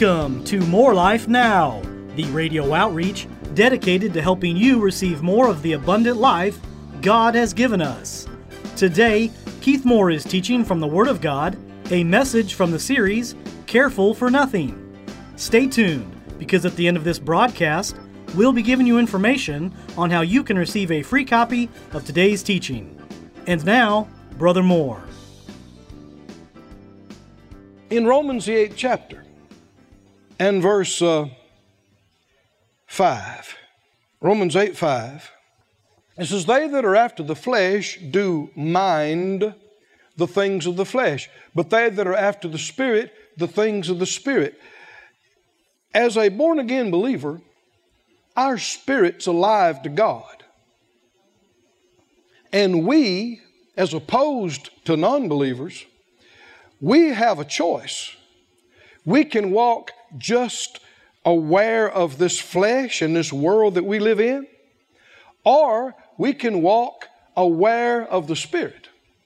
Welcome to More Life Now, the radio outreach dedicated to helping you receive more of the abundant life God has given us. Today, Keith Moore is teaching from the Word of God, a message from the series, Careful for Nothing. Stay tuned, because at the end of this broadcast, we'll be giving you information on how you can receive a free copy of today's teaching. And now, Brother Moore. In Romans the 8th chapter and verse 5, Romans 8:5, it says, "They that are after the flesh do mind the things of the flesh, but they that are after the Spirit, the things of the Spirit." As a born-again believer, our spirit's alive to God. And we, as opposed to non-believers, we have a choice. We can walk just aware of this flesh and this world that we live in, or we can walk aware of the Spirit.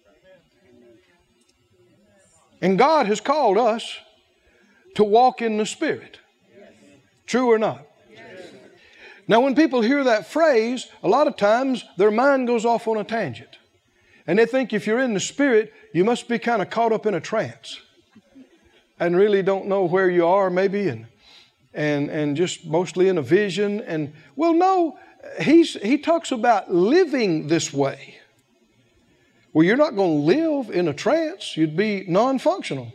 And God has called us to walk in the Spirit. True or not? Now, when people hear that phrase, a lot of times their mind goes off on a tangent. And they think if you're in the Spirit, you must be kind of caught up in a trance and really don't know where you are maybe and just mostly in a vision. And well, no, he talks about living this way. Well, you're not going to live in a trance. You'd be non-functional.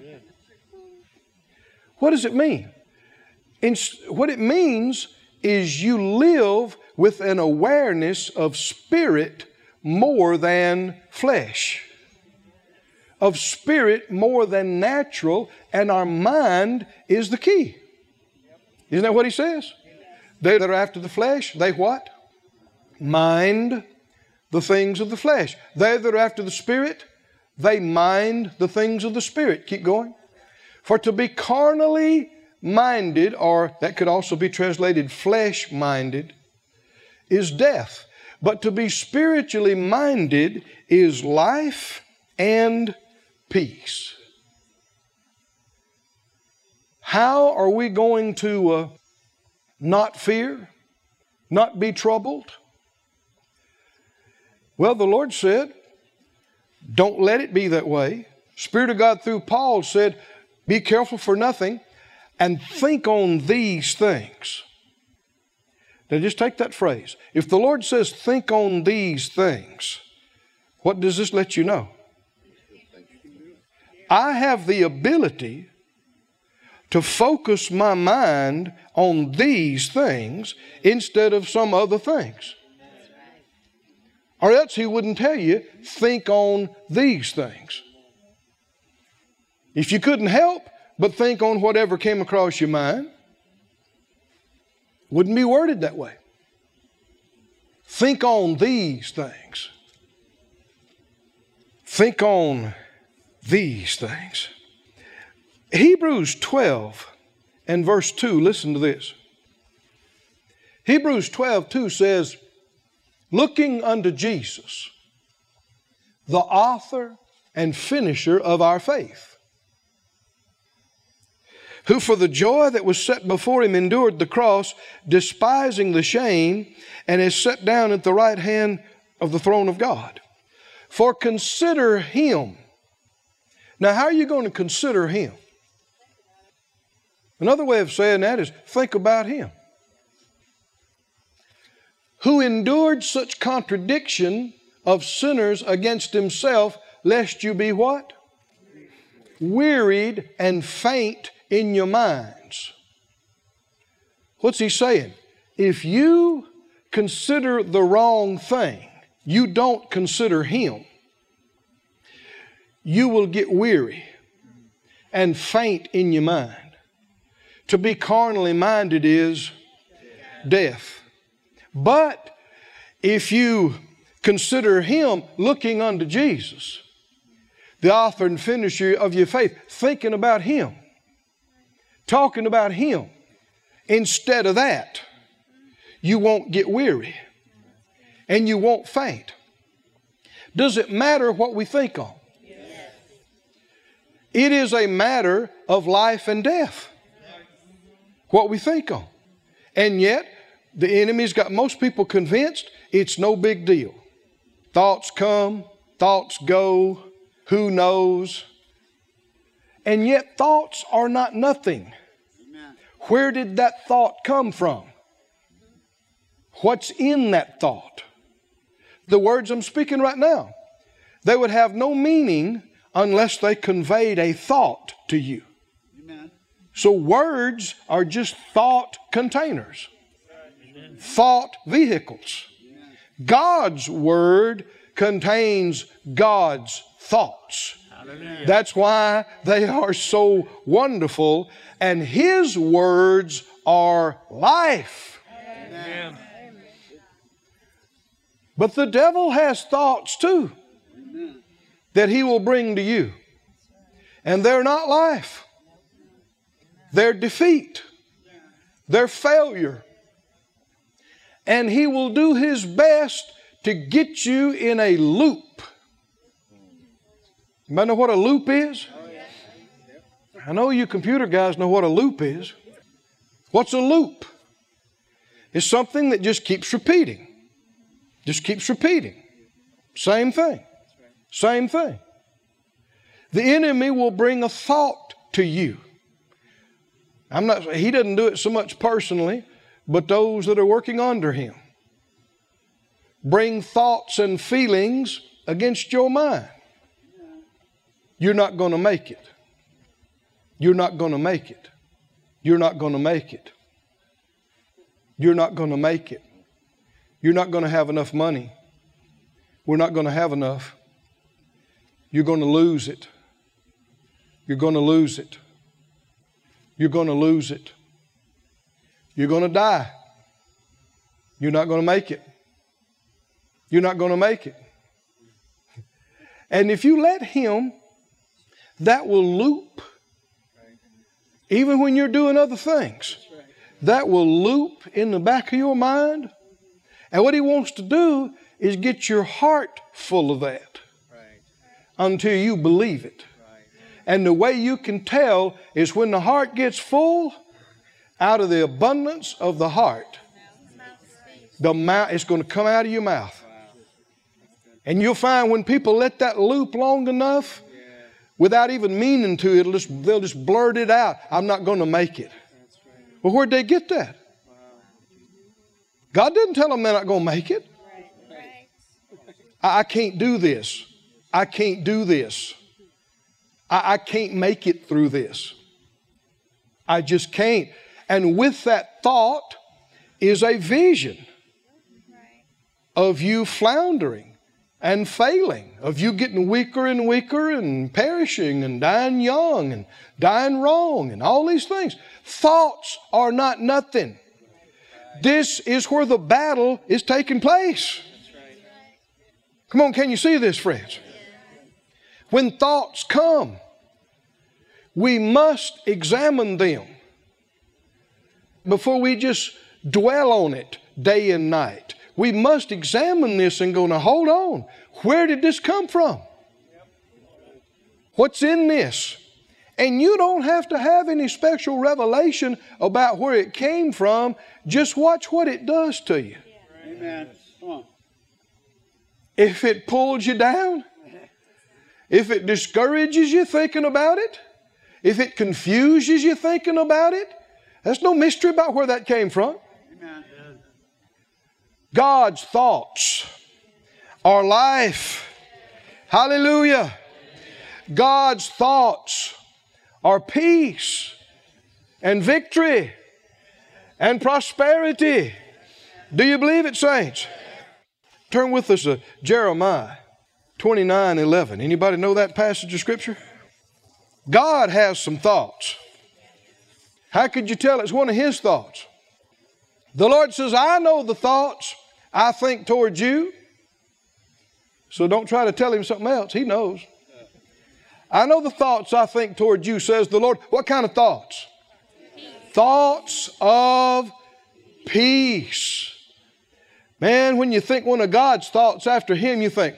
What does it mean? What it means is you live with an awareness of spirit more than flesh, of spirit more than natural, and our mind is the key. Isn't that what he says? They that are after the flesh, they what? Mind the things of the flesh. They that are after the Spirit, they mind the things of the Spirit. Keep going. For to be carnally minded, or that could also be translated flesh-minded, is death. But to be spiritually minded is life and peace. How are we going to not fear, not be troubled? Well, the Lord said, don't let it be that way. Spirit of God through Paul said, be careful for nothing and think on these things. Now just take that phrase. If the Lord says, think on these things, what does this let you know? I have the ability to focus my mind on these things instead of some other things. Or else he wouldn't tell you, think on these things. If you couldn't help but think on whatever came across your mind, wouldn't be worded that way. Think on these things. Think on these things. Hebrews 12 and verse 2, listen to this. Hebrews 12:2 says, looking unto Jesus, the author and finisher of our faith, who for the joy that was set before him endured the cross, despising the shame, and is set down at the right hand of the throne of God. For consider him. Now, how are you going to consider him? Another way of saying that is think about him. Who endured such contradiction of sinners against himself, lest you be what? Wearied and faint in your minds. What's he saying? If you consider the wrong thing, you don't consider him, you will get weary and faint in your mind. To be carnally minded is death. But if you consider him, looking unto Jesus, the author and finisher of your faith, thinking about him, talking about him, instead of that, you won't get weary and you won't faint. Does it matter what we think on? Yes. It is a matter of life and death. what we think on. And yet, the enemy's got most people convinced it's no big deal. Thoughts come, thoughts go, who knows? And yet thoughts are not nothing. Amen. Where did that thought come from? What's in that thought? The words I'm speaking right now, they would have no meaning unless they conveyed a thought to you. Amen. So words are just thought containers. Amen. Thought vehicles. Amen. God's Word contains God's thoughts. Hallelujah. That's why they are so wonderful, and His words are life. Amen. But the devil has thoughts too that he will bring to you, and they're not life. They're defeat. They're failure. And he will do his best to get you in a loop. You know what a loop is? I know you computer guys know what a loop is. What's a loop? It's something that just keeps repeating. Just keeps repeating. Same thing. Same thing. The enemy will bring a thought to you. He doesn't do it so much personally, but those that are working under him bring thoughts and feelings against your mind. You're not going to make it. You're not going to make it. You're not going to make it. You're not going to make it. You're not going to have enough money. We're not going to have enough. You're going to lose it. You're going to lose it. You're going to lose it. You're going to die. You're not going to make it. You're not going to make it. And if you let him, that will loop. Even when you're doing other things, that will loop in the back of your mind. And what he wants to do is get your heart full of that until you believe it. And the way you can tell is when the heart gets full, out of the abundance of the heart, the mouth is going to come out of your mouth. And you'll find when people let that loop long enough, without even meaning to, they'll just blurt it out. I'm not going to make it. Well, where'd they get that? God didn't tell them they're not going to make it. I can't do this. I can't do this. I can't make it through this. I just can't. And with that thought is a vision of you floundering and failing, of you getting weaker and weaker and perishing and dying young and dying wrong and all these things. Thoughts are not nothing. This is where the battle is taking place. Come on, can you see this, friends? When thoughts come, we must examine them before we just dwell on it day and night. We must examine this and go, now hold on. Where did this come from? What's in this? And you don't have to have any special revelation about where it came from. Just watch what it does to you. Amen. Come on. If it pulls you down, if it discourages you thinking about it, if it confuses you thinking about it, there's no mystery about where that came from. Amen. God's thoughts are life. Hallelujah. God's thoughts are peace and victory and prosperity. Do you believe it, saints? Turn with us to Jeremiah 29:11. Anybody know that passage of Scripture? God has some thoughts. How could you tell it's one of His thoughts? The Lord says, I know the thoughts I think towards you. So don't try to tell Him something else. He knows. I know the thoughts I think towards you, says the Lord. What kind of thoughts? Thoughts of peace. Man, when you think one of God's thoughts after Him, you think,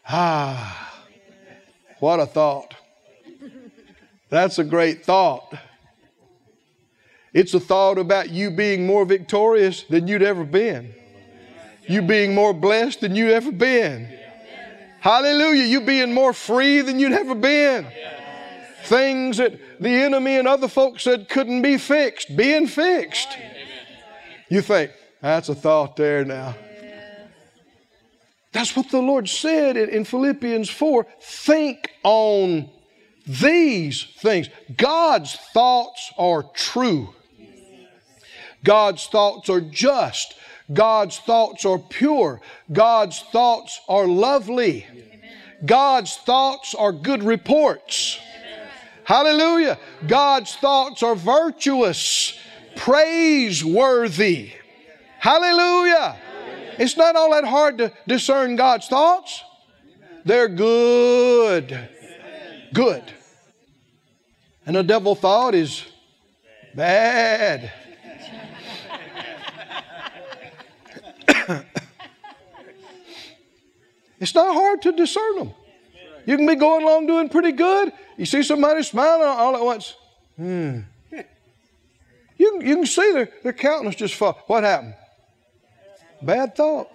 what a thought. That's a great thought. It's a thought about you being more victorious than you'd ever been. You being more blessed than you'd ever been. Hallelujah. You being more free than you'd ever been. Things that the enemy and other folks said couldn't be fixed, being fixed. You think, that's a thought there now. That's what the Lord said in Philippians 4. Think on these things. God's thoughts are true. God's thoughts are just. God's thoughts are pure. God's thoughts are lovely. God's thoughts are good reports. Hallelujah. God's thoughts are virtuous, praiseworthy. Hallelujah. It's not all that hard to discern God's thoughts. They're good. Good. And a devil thought is bad. It's not hard to discern them. You can be going along doing pretty good. You see somebody smiling all at once. You can see their countenance just fall. What happened? Bad thought.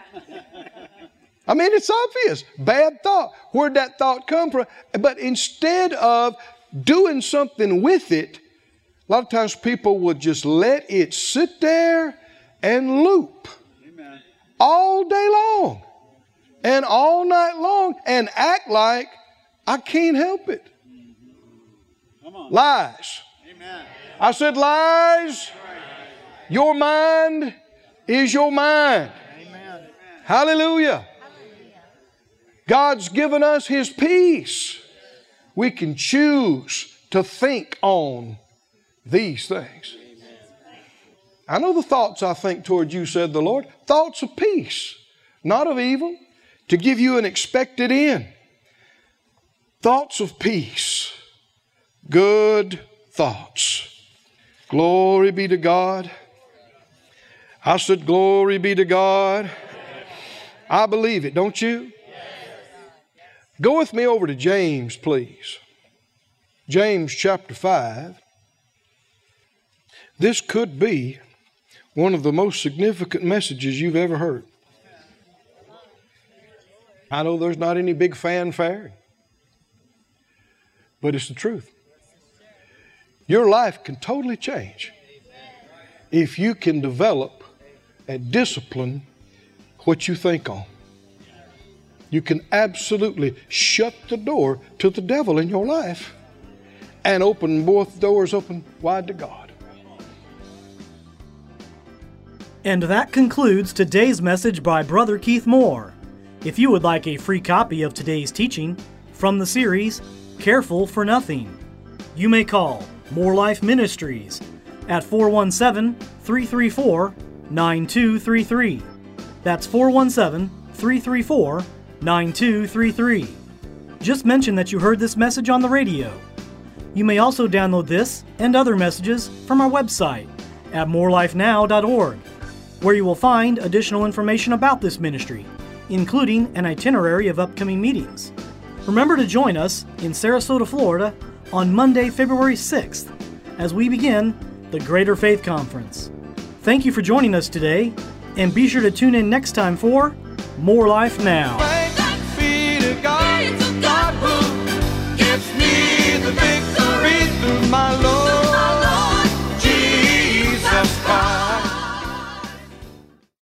I mean, it's obvious. Bad thought. Where'd that thought come from? But instead of doing something with it, a lot of times people would just let it sit there and loop all day long and all night long and act like I can't help it. Lies. I said lies. Your mind is your mind. Hallelujah. God's given us His peace. We can choose to think on these things. I know the thoughts I think toward you, said the Lord. Thoughts of peace, not of evil, to give you an expected end. Thoughts of peace. Good thoughts. Glory be to God. I said, glory be to God. I believe it, don't you? Go with me over to James, please. James chapter 5. This could be one of the most significant messages you've ever heard. I know there's not any big fanfare, but it's the truth. Your life can totally change if you can develop and discipline what you think on. You can absolutely shut the door to the devil in your life and open both doors open wide to God. And that concludes today's message by Brother Keith Moore. If you would like a free copy of today's teaching from the series, Careful for Nothing, you may call More Life Ministries at 417-334-9233. That's 417-334-9233. Just mention that you heard this message on the radio. You may also download this and other messages from our website at morelifenow.org, where you will find additional information about this ministry, including an itinerary of upcoming meetings. Remember to join us in Sarasota, Florida on Monday, February 6th, as we begin the Greater Faith Conference. Thank you for joining us today, and be sure to tune in next time for More Life Now.